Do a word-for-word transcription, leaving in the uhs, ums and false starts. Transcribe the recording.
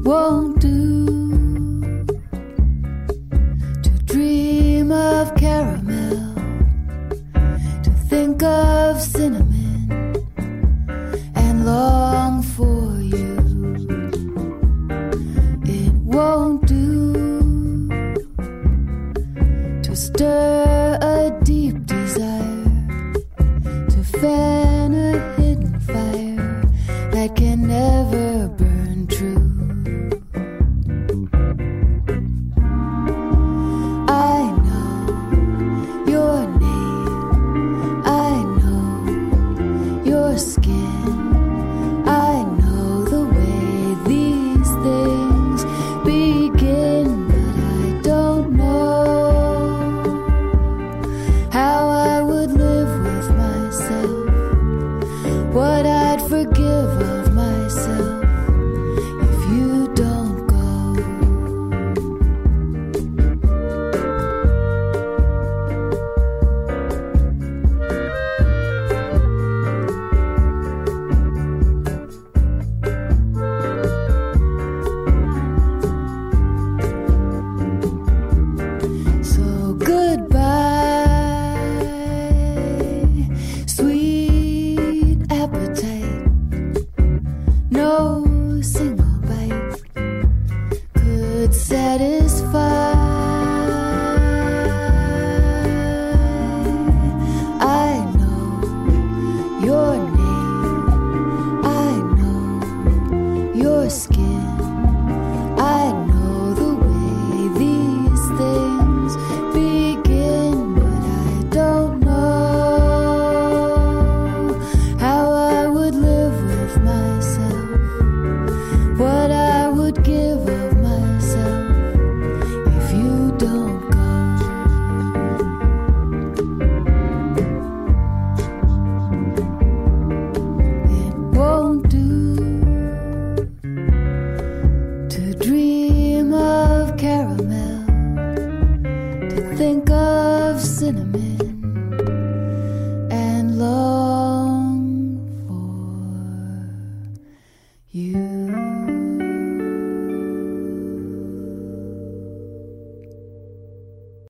won't do to dream of caramel, to think of cinnamon and long for you. It won't do to stir a deep desire, to fan a hidden fire that can never burn true. I know your name, I know your skin, I know the way these things begin, but I don't know how I would live with myself, what I'd forgive of myself if you don't go. So goodbye, sweet appetite. No single bite could satisfy. I know your name, I know your skin.